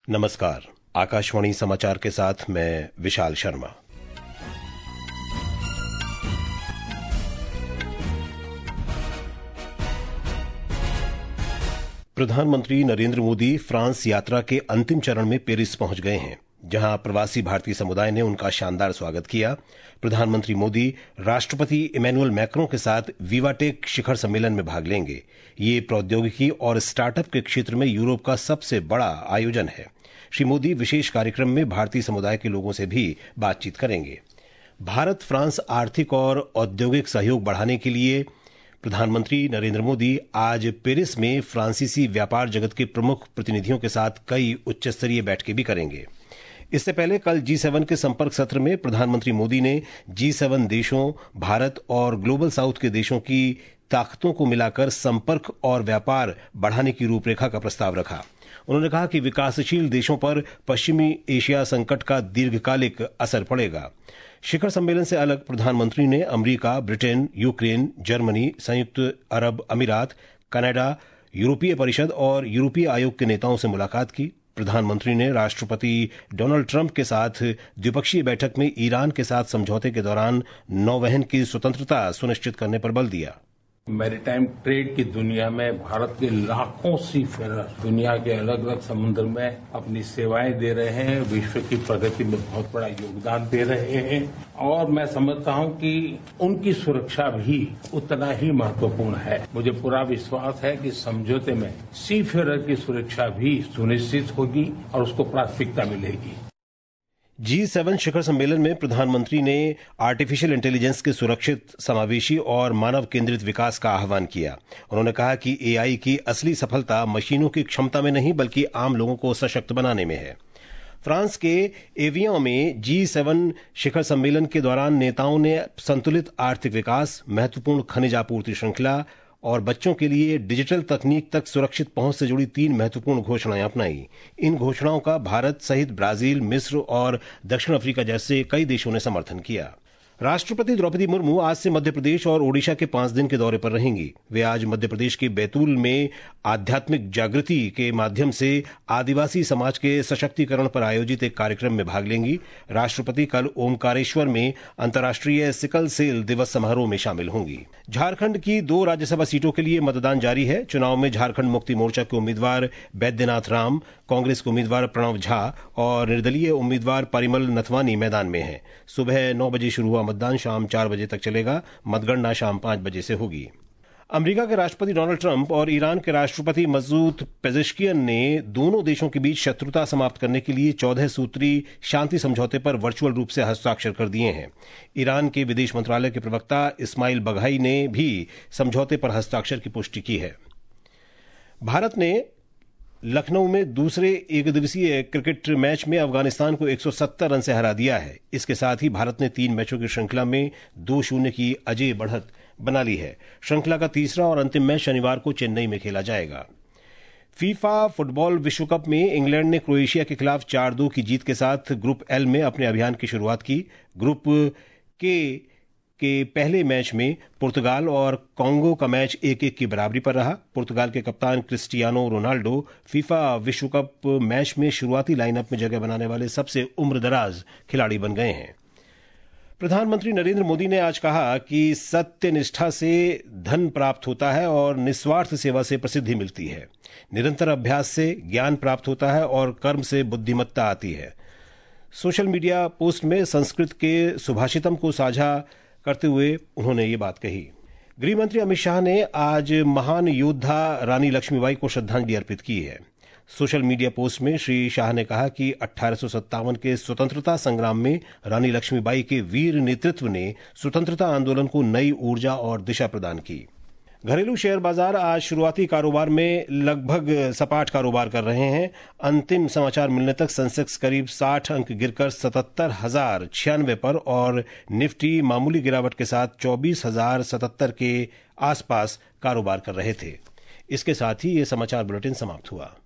नमस्कार। आकाशवाणी समाचार के साथ मैं विशाल शर्मा। प्रधानमंत्री नरेंद्र मोदी फ्रांस यात्रा के अंतिम चरण में पेरिस पहुंच गए हैं, जहां प्रवासी भारतीय समुदाय ने उनका शानदार स्वागत किया। प्रधानमंत्री मोदी राष्ट्रपति इमैनुअल मैक्रों के साथ विवाटेक शिखर सम्मेलन में भाग लेंगे। ये प्रौद्योगिकी और स्टार्टअप के क्षेत्र में यूरोप का सबसे बड़ा आयोजन है। श्री मोदी विशेष कार्यक्रम में भारतीय समुदाय के लोगों से भी बातचीत करेंगे। भारत फ्रांस आर्थिक और औद्योगिक सहयोग बढ़ाने के लिए प्रधानमंत्री नरेंद्र मोदी आज पेरिस में फ्रांसीसी व्यापार जगत के प्रमुख प्रतिनिधियों के साथ कई उच्चस्तरीय बैठकें भी करेंगे। इससे पहले कल G7 के संपर्क सत्र में प्रधानमंत्री मोदी ने G7 देशों, भारत और ग्लोबल साउथ के देशों की ताकतों को मिलाकर संपर्क और व्यापार बढ़ाने की रूपरेखा का प्रस्ताव रखा। उन्होंने कहा कि विकासशील देशों पर पश्चिमी एशिया संकट का दीर्घकालिक असर पड़ेगा। शिखर सम्मेलन से अलग प्रधानमंत्री ने अमेरिका, ब्रिटेन, यूक्रेन, जर्मनी, संयुक्त अरब अमीरात, कनाडा, यूरोपीय परिषद और यूरोपीय आयोग के नेताओं से मुलाकात की। प्रधानमंत्री ने राष्ट्रपति डोनाल्ड ट्रंप के साथ द्विपक्षीय बैठक में ईरान के साथ समझौते के दौरान नौवहन की स्वतंत्रता सुनिश्चित करने पर बल दिया। मैरीटाइम ट्रेड की दुनिया में भारत के लाखों सीफेरर दुनिया के अलग अलग समुद्र में अपनी सेवाएं दे रहे हैं, विश्व की प्रगति में बहुत बड़ा योगदान दे रहे हैं और मैं समझता हूं कि उनकी सुरक्षा भी उतना ही महत्वपूर्ण है। मुझे पूरा विश्वास है कि समझौते में सीफेरर की सुरक्षा भी सुनिश्चित होगी और उसको प्राथमिकता मिलेगी। G7 शिखर सम्मेलन में प्रधानमंत्री ने आर्टिफिशियल इंटेलिजेंस के सुरक्षित, समावेशी और मानव केंद्रित विकास का आह्वान किया। उन्होंने कहा कि AI की असली सफलता मशीनों की क्षमता में नहीं बल्कि आम लोगों को सशक्त बनाने में है। फ्रांस के एवियन में G7 शिखर सम्मेलन के दौरान नेताओं ने संतुलित आर्थिक विकास, महत्वपूर्ण खनिज आपूर्ति श्रृंखला और बच्चों के लिए डिजिटल तकनीक तक सुरक्षित पहुंच से जुड़ी 3 महत्वपूर्ण घोषणाएं अपनाई। इन घोषणाओं का भारत सहित ब्राजील, मिस्र और दक्षिण अफ्रीका जैसे कई देशों ने समर्थन किया। राष्ट्रपति द्रौपदी मुर्मू आज से मध्य प्रदेश और ओडिशा के 5 दिन के दौरे पर रहेंगी। वे आज मध्य प्रदेश के बैतूल में आध्यात्मिक जागृति के माध्यम से आदिवासी समाज के सशक्तिकरण पर आयोजित एक कार्यक्रम में भाग लेंगी। राष्ट्रपति कल ओमकारेश्वर में अंतर्राष्ट्रीय सिकल सेल दिवस समारोह में शामिल होंगी। झारखंड की 2 राज्यसभा सीटों के लिए मतदान जारी है। चुनाव में झारखंड मुक्ति मोर्चा के उम्मीदवार बैद्यनाथ राम, कांग्रेस के उम्मीदवार प्रणव झा और निर्दलीय उम्मीदवार परिमल नथवानी मैदान में हैं। सुबह 9 बजे शुरू हुआ मतदान शाम 4 बजे तक चलेगा। मतगणना शाम 5 बजे से होगी। अमेरिका के राष्ट्रपति डोनाल्ड ट्रंप और ईरान के राष्ट्रपति मसूद पेजेश्कियन ने दोनों देशों के बीच शत्रुता समाप्त करने के लिए 14 सूत्री शांति समझौते पर वर्चुअल रूप से हस्ताक्षर कर दिए हैं। ईरान के विदेश मंत्रालय के प्रवक्ता इस्माइल बघाई ने भी समझौते पर हस्ताक्षर की पुष्टि की है। भारत ने लखनऊ में दूसरे एकदिवसीय क्रिकेट मैच में अफगानिस्तान को 170 रन से हरा दिया है। इसके साथ ही भारत ने 3 मैचों की श्रृंखला में 2-0 की अजेय बढ़त बना ली है। श्रृंखला का तीसरा और अंतिम मैच शनिवार को चेन्नई में खेला जाएगा। फीफा फुटबॉल विश्व कप में इंग्लैंड ने क्रोएशिया के खिलाफ 4-2 की जीत के साथ ग्रुप एल में अपने अभियान की शुरुआत की। ग्रुप के पहले मैच में पुर्तगाल और कांगो का मैच 1-1 की बराबरी पर रहा। पुर्तगाल के कप्तान क्रिस्टियानो रोनाल्डो फीफा विश्व कप मैच में शुरुआती लाइनअप में जगह बनाने वाले सबसे उम्रदराज खिलाड़ी बन गए हैं। प्रधानमंत्री नरेंद्र मोदी ने आज कहा कि सत्य निष्ठा से धन प्राप्त होता है और निस्वार्थ सेवा से प्रसिद्धि मिलती है। निरंतर अभ्यास से ज्ञान प्राप्त होता है और कर्म से बुद्धिमत्ता आती है। सोशल मीडिया पोस्ट में संस्कृत के सुभाषितम को साझा करते हुए उन्होंने ये बात कही। गृह मंत्री अमित शाह ने आज महान योद्धा रानी लक्ष्मीबाई को श्रद्धांजलि अर्पित की है। सोशल मीडिया पोस्ट में श्री शाह ने कहा कि 1857 के स्वतंत्रता संग्राम में रानी लक्ष्मीबाई के वीर नेतृत्व ने स्वतंत्रता आंदोलन को नई ऊर्जा और दिशा प्रदान की। घरेलू शेयर बाजार आज शुरुआती कारोबार में लगभग सपाट कारोबार कर रहे हैं। अंतिम समाचार मिलने तक सेंसेक्स करीब 60 अंक गिरकर 77,096 पर और निफ्टी मामूली गिरावट के साथ 24,077 के आसपास कारोबार कर रहे थे। इसके साथ ही ये समाचार बुलेटिन समाप्त हुआ।